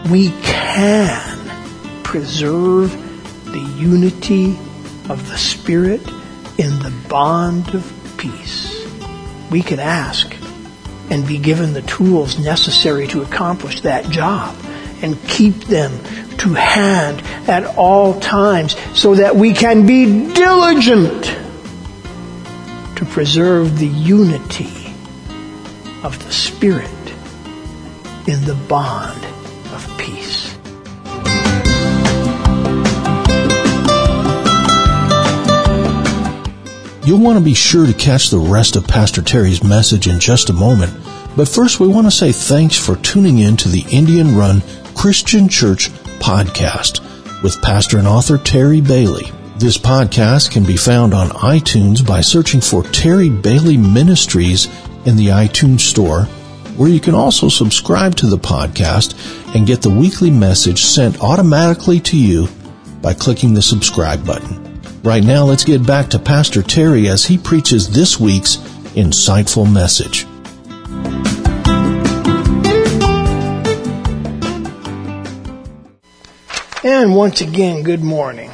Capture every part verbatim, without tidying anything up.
we can preserve the unity of the Spirit in the bond of peace. We can ask and be given the tools necessary to accomplish that job and keep them to hand at all times so that we can be diligent to preserve the unity of the Spirit in the bond of peace. You'll want to be sure to catch the rest of Pastor Terry's message in just a moment. But first, we want to say thanks for tuning in to the Indian Run Christian Church podcast with pastor and author Terry Bailey. This podcast can be found on iTunes by searching for Terry Bailey Ministries in the iTunes Store, where you can also subscribe to the podcast and get the weekly message sent automatically to you by clicking the subscribe button. Right now, let's get back to Pastor Terry as he preaches this week's insightful message. And once again, good morning.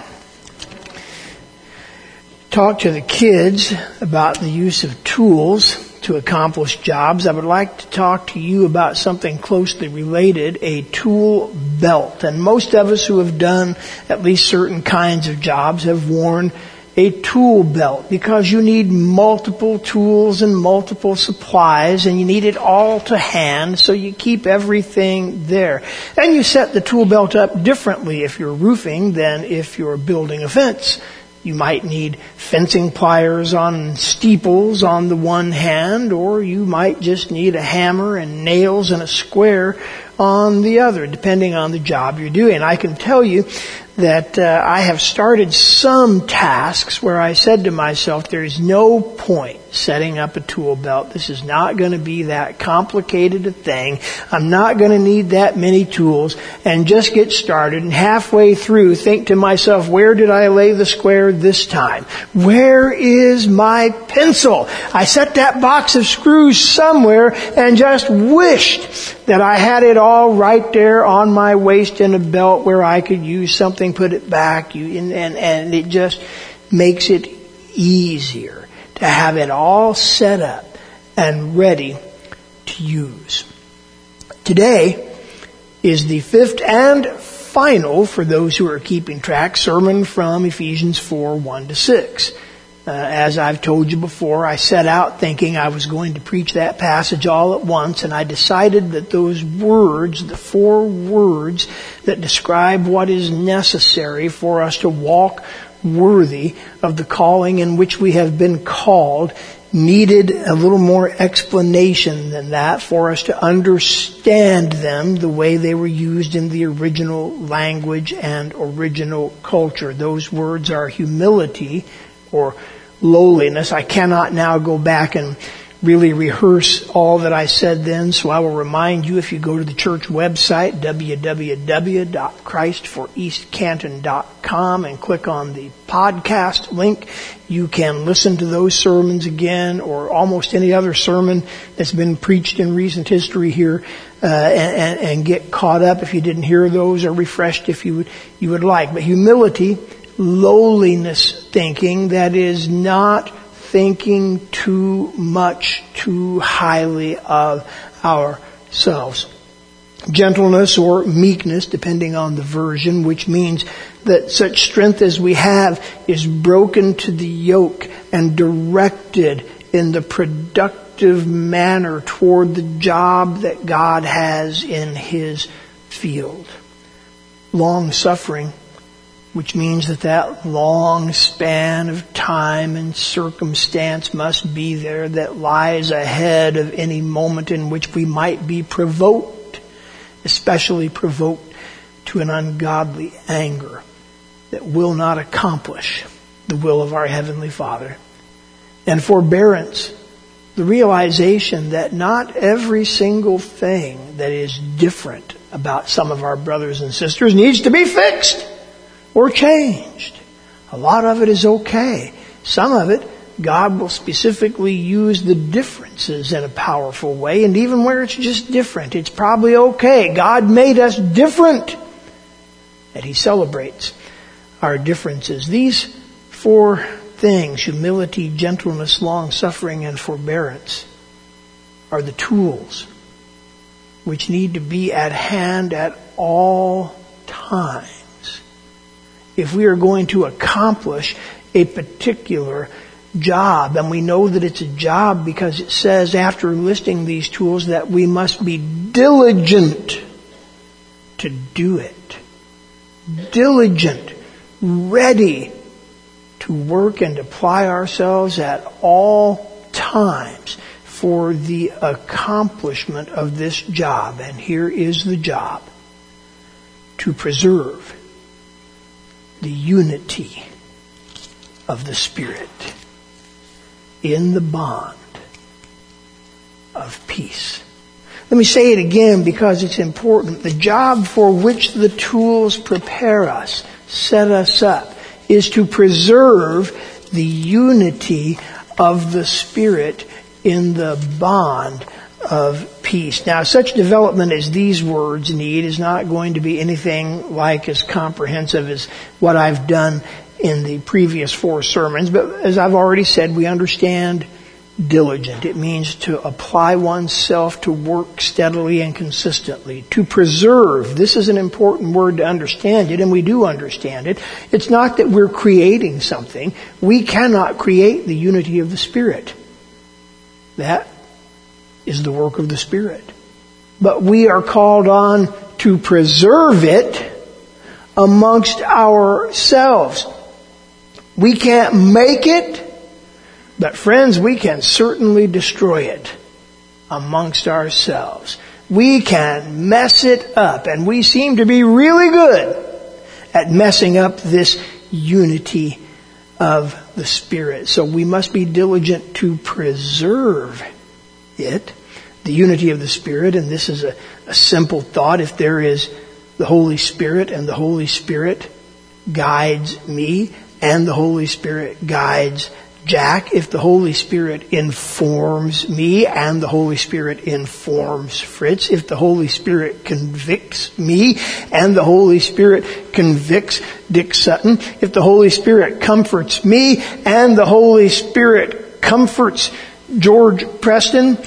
Talk to the kids about the use of tools to accomplish jobs. I would like to talk to you about something closely related, a tool belt. And most of us who have done at least certain kinds of jobs have worn a tool belt because you need multiple tools and multiple supplies and you need it all to hand, so you keep everything there. And you set the tool belt up differently if you're roofing than if you're building a fence. You might need fencing pliers on steeples on the one hand, or you might just need a hammer and nails and a square on the other, depending on the job you're doing. I can tell you that uh, I have started some tasks where I said to myself, there's no point setting up a tool belt. This is not going to be that complicated a thing. I'm not going to need that many tools, and just get started. And halfway through, think to myself, where did I lay the square this time? Where is my pencil? I set that box of screws somewhere and just wished that I had it all right there on my waist in a belt where I could use something, put it back, you, and, and, and it just makes it easier to have it all set up and ready to use. Today is the fifth and final, for those who are keeping track, sermon from Ephesians four, one to six. Uh, as I've told you before, I set out thinking I was going to preach that passage all at once, and I decided that those words, the four words that describe what is necessary for us to walk worthy of the calling in which we have been called, needed a little more explanation than that for us to understand them the way they were used in the original language and original culture. Those words are humility or lowliness. I cannot now go back and really rehearse all that I said then, so I will remind you, if you go to the church website, w w w dot christ for east canton dot com, and click on the podcast link, you can listen to those sermons again, or almost any other sermon that's been preached in recent history here, uh, and, and, and get caught up if you didn't hear those, or refreshed if you would, you would like. But humility, lowliness thinking, that is not thinking too much, too highly of ourselves. Gentleness or meekness, depending on the version, which means that such strength as we have is broken to the yoke and directed in the productive manner toward the job that God has in His field. Long-suffering, which means that that long span of time and circumstance must be there that lies ahead of any moment in which we might be provoked, especially provoked to an ungodly anger that will not accomplish the will of our Heavenly Father. And forbearance, the realization that not every single thing that is different about some of our brothers and sisters needs to be fixed or changed. A lot of it is okay. Some of it God will specifically use the differences in a powerful way, and even where it's just different, it's probably okay. God made us different, and He celebrates our differences. These four things, humility, gentleness, long-suffering, and forbearance, are the tools which need to be at hand at all times if we are going to accomplish a particular job. And we know that it's a job because it says, after listing these tools, that we must be diligent to do it. Diligent, ready to work and apply ourselves at all times for the accomplishment of this job. And here is the job: to preserve the unity of the Spirit in the bond of peace. Let me say it again because it's important. The job for which the tools prepare us, set us up, is to preserve the unity of the Spirit in the bond of peace. Now, such development as these words need is not going to be anything like as comprehensive as what I've done in the previous four sermons, but as I've already said, we understand diligent. It means to apply oneself to work steadily and consistently. To preserve, this is an important word to understand it, and we do understand it. It's not that we're creating something. We cannot create the unity of the Spirit. That is the work of the Spirit. But we are called on to preserve it amongst ourselves. We can't make it, but friends, we can certainly destroy it amongst ourselves. We can mess it up, and we seem to be really good at messing up this unity of the Spirit. So we must be diligent to preserve it, the unity of the Spirit. And this is a, a simple thought. If there is the Holy Spirit and the Holy Spirit guides me and the Holy Spirit guides Jack, if the Holy Spirit informs me and the Holy Spirit informs Fritz, if the Holy Spirit convicts me and the Holy Spirit convicts Dick Sutton, if the Holy Spirit comforts me and the Holy Spirit comforts George Preston,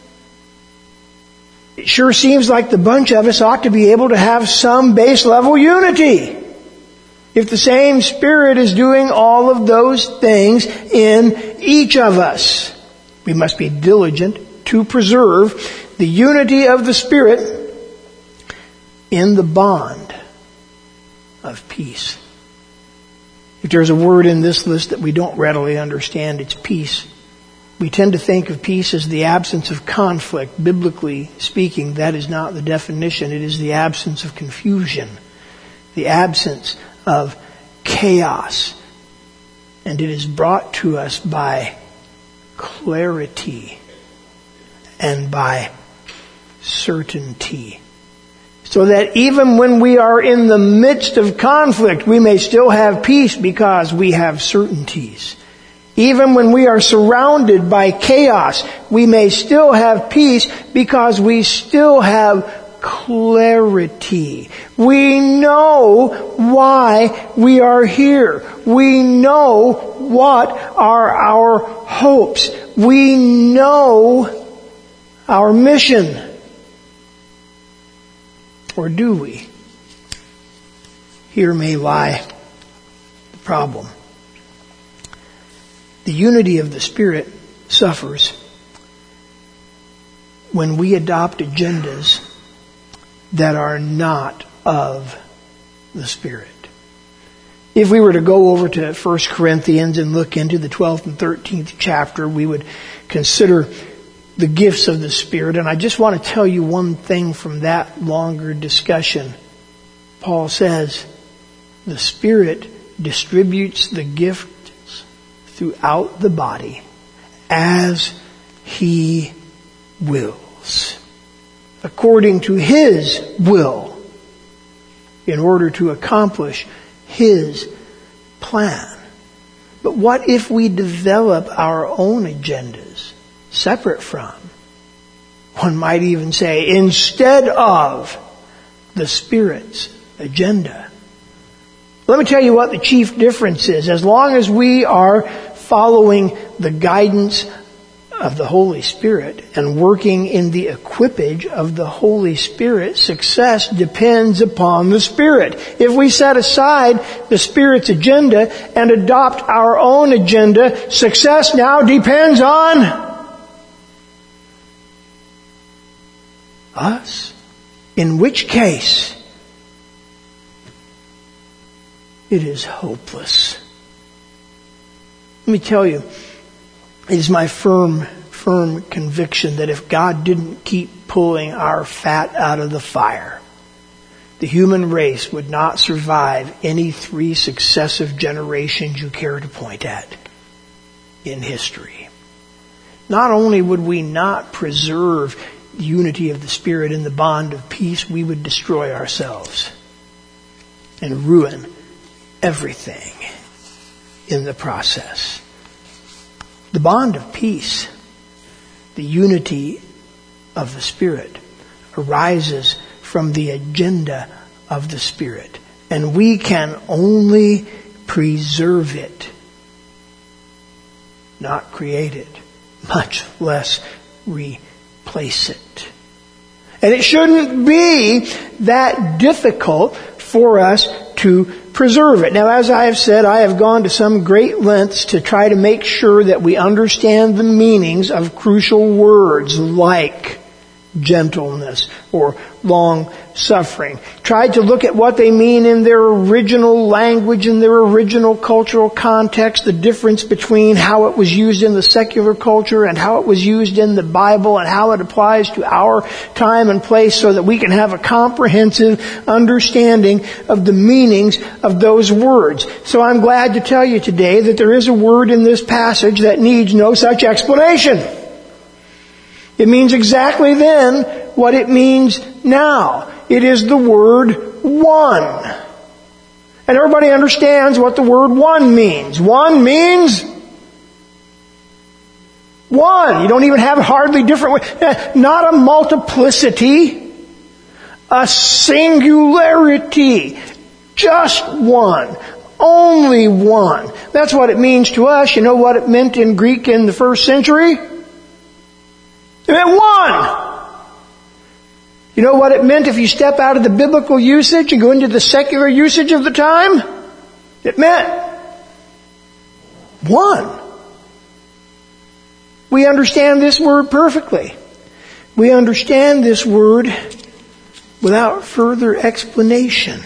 it sure seems like the bunch of us ought to be able to have some base level unity. If the same Spirit is doing all of those things in each of us, we must be diligent to preserve the unity of the Spirit in the bond of peace. If there's a word in this list that we don't readily understand, it's peace. We tend to think of peace as the absence of conflict. Biblically speaking, that is not the definition. It is the absence of confusion, the absence of chaos. And it is brought to us by clarity and by certainty. So that even when we are in the midst of conflict, we may still have peace because we have certainties. Even when we are surrounded by chaos, we may still have peace because we still have clarity. We know why we are here. We know what are our hopes. We know our mission. Or do we? Here may lie the problem. The unity of the Spirit suffers when we adopt agendas that are not of the Spirit. If we were to go over to First Corinthians and look into the twelfth and thirteenth chapter, we would consider the gifts of the Spirit. And I just want to tell you one thing from that longer discussion. Paul says, the Spirit distributes the gifts throughout the body as He wills, according to His will, in order to accomplish His plan. But what if we develop our own agendas separate from, one might even say, instead of the Spirit's agenda? Let me tell you what the chief difference is. As long as we are following the guidance of the Holy Spirit and working in the equipage of the Holy Spirit, success depends upon the Spirit. If we set aside the Spirit's agenda and adopt our own agenda, success now depends on us. In which case, it is hopeless. Let me tell you, it is my firm, firm conviction that if God didn't keep pulling our fat out of the fire, the human race would not survive any three successive generations you care to point at in history. Not only would we not preserve the unity of the Spirit in the bond of peace, we would destroy ourselves and ruin everything in the process. The bond of peace, the unity of the Spirit, arises from the agenda of the Spirit. And we can only preserve it, not create it, much less replace it. And it shouldn't be that difficult for us to preserve it. Now, as I have said, I have gone to some great lengths to try to make sure that we understand the meanings of crucial words like gentleness or long suffering. Tried to look at what they mean in their original language, in their original cultural context, the difference between how it was used in the secular culture and how it was used in the Bible and how it applies to our time and place so that we can have a comprehensive understanding of the meanings of those words. So I'm glad to tell you today that there is a word in this passage that needs no such explanation. It means exactly then what it means now. It is the word one. And everybody understands what the word one means. One means one. You don't even have hardly different ways. Not a multiplicity. A singularity. Just one. Only one. That's what it means to us. You know what it meant in Greek in the first century? It meant one. You know what it meant if you step out of the biblical usage and go into the secular usage of the time? It meant one. We understand this word perfectly. We understand this word without further explanation.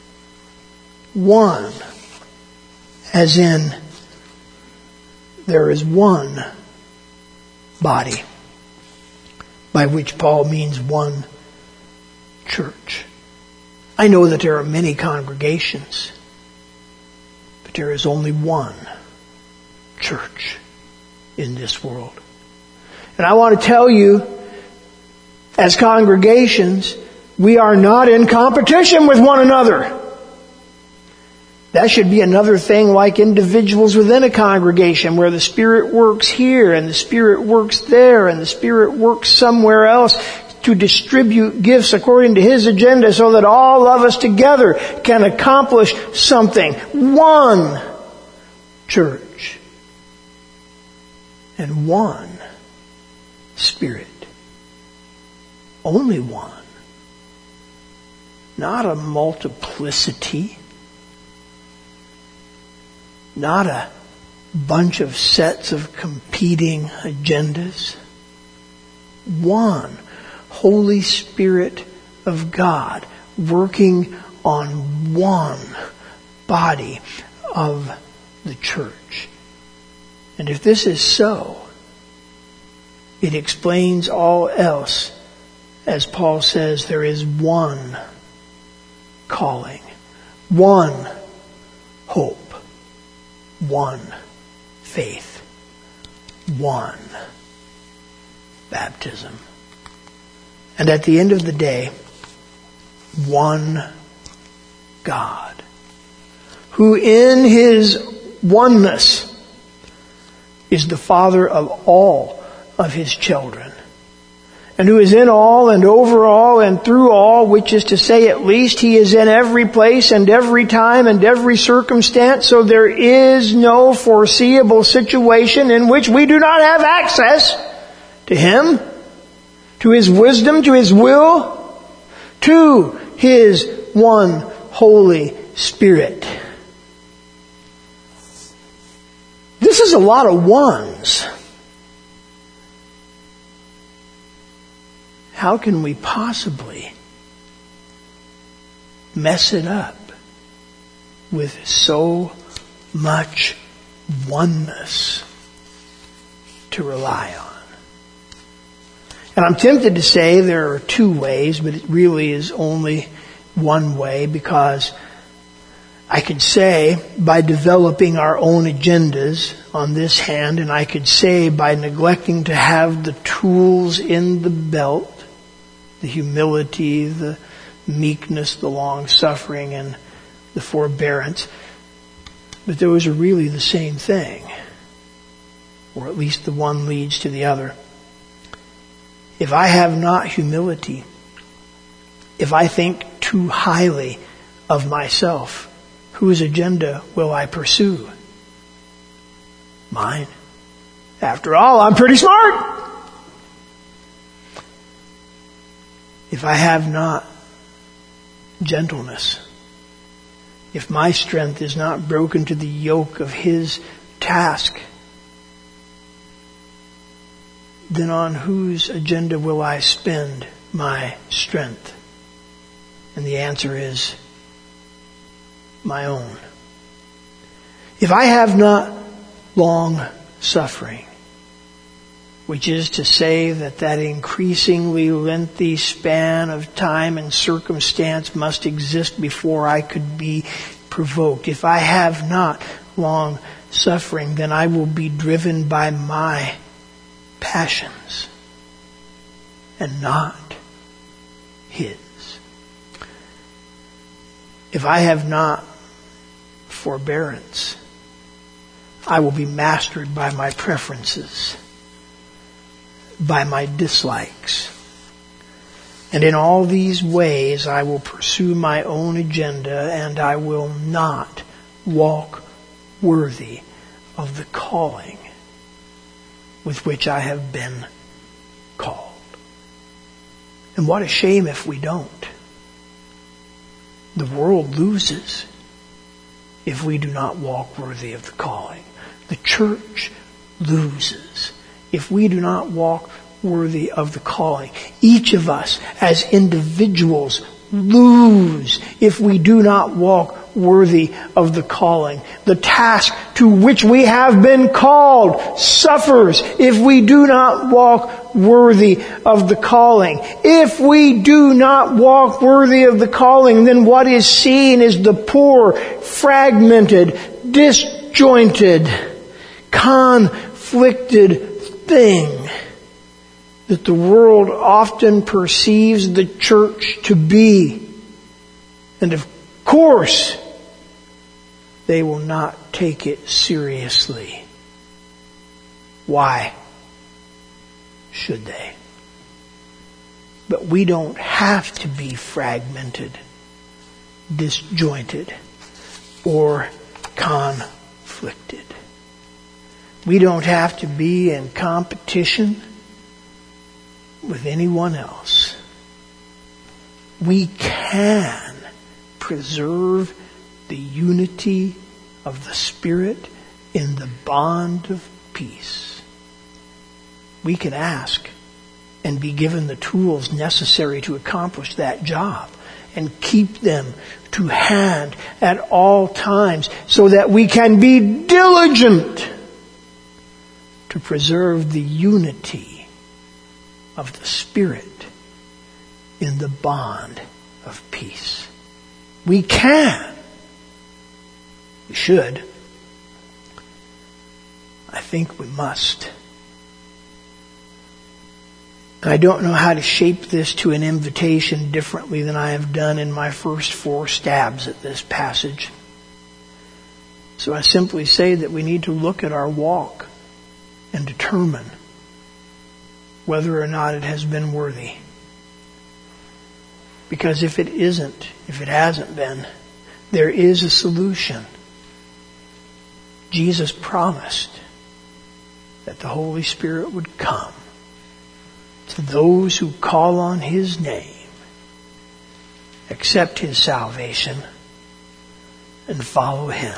One. As in, there is one body. By which Paul means one church. I know that there are many congregations, but there is only one church in this world. And I want to tell you, as congregations, we are not in competition with one another. That should be another thing like individuals within a congregation where the Spirit works here and the Spirit works there and the Spirit works somewhere else to distribute gifts according to His agenda so that all of us together can accomplish something. One church and one Spirit. Only one. Not a multiplicity. Not a bunch of sets of competing agendas. One Holy Spirit of God working on one body of the church. And if this is so, it explains all else. As Paul says, there is one calling, one hope, one faith, one baptism. And at the end of the day, one God, who in His oneness is the Father of all of His children, and who is in all and over all and through all, which is to say, at least He is in every place and every time and every circumstance, so there is no foreseeable situation in which we do not have access to Him, to His wisdom, to His will, to His one Holy Spirit. This is a lot of ones. How can we possibly mess it up with so much oneness to rely on? And I'm tempted to say there are two ways, but it really is only one way, because I could say by developing our own agendas on this hand, and I could say by neglecting to have the tools in the belt, the humility, the meekness, the long-suffering, and the forbearance. But those are really the same thing. Or at least the one leads to the other. If I have not humility, if I think too highly of myself, whose agenda will I pursue? Mine. After all, I'm pretty smart. If I have not gentleness, if my strength is not broken to the yoke of His task, then on whose agenda will I spend my strength? And the answer is my own. If I have not long suffering, which is to say that that increasingly lengthy span of time and circumstance must exist before I could be provoked. If I have not long suffering, then I will be driven by my passions and not His. If I have not forbearance, I will be mastered by my preferences, by my dislikes. And in all these ways I will pursue my own agenda, and I will not walk worthy of the calling with which I have been called. And what a shame if we don't. The world loses if we do not walk worthy of the calling. The church loses if we do not walk worthy of the calling. Each of us as individuals lose if we do not walk worthy of the calling. The task to which we have been called suffers if we do not walk worthy of the calling. If we do not walk worthy of the calling, then what is seen is the poor, fragmented, disjointed, conflicted thing that the world often perceives the church to be. And of course, they will not take it seriously. Why should they? But we don't have to be fragmented, disjointed, or conflicted. We don't have to be in competition with anyone else. We can preserve the unity of the Spirit in the bond of peace. We can ask and be given the tools necessary to accomplish that job and keep them to hand at all times so that we can be diligent to preserve the unity of the Spirit in the bond of peace. We can. We should. I think we must. I don't know how to shape this to an invitation differently than I have done in my first four stabs at this passage. So I simply say that we need to look at our walk and determine whether or not it has been worthy. Because if it isn't, if it hasn't been, there is a solution. Jesus promised that the Holy Spirit would come to those who call on His name, accept His salvation, and follow Him.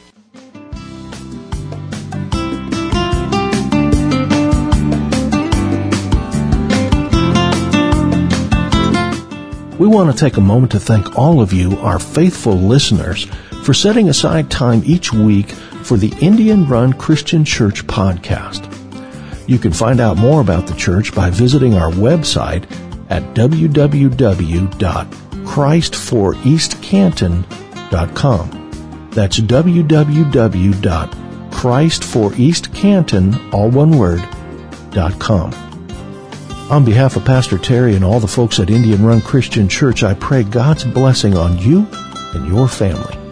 We want to take a moment to thank all of you, our faithful listeners, for setting aside time each week for the Indian Run Christian Church podcast. You can find out more about the church by visiting our website at w w w dot christ for east canton dot com. That's w w w dot christ for east canton, all one word, dot com. On behalf of Pastor Terry and all the folks at Indian Run Christian Church, I pray God's blessing on you and your family.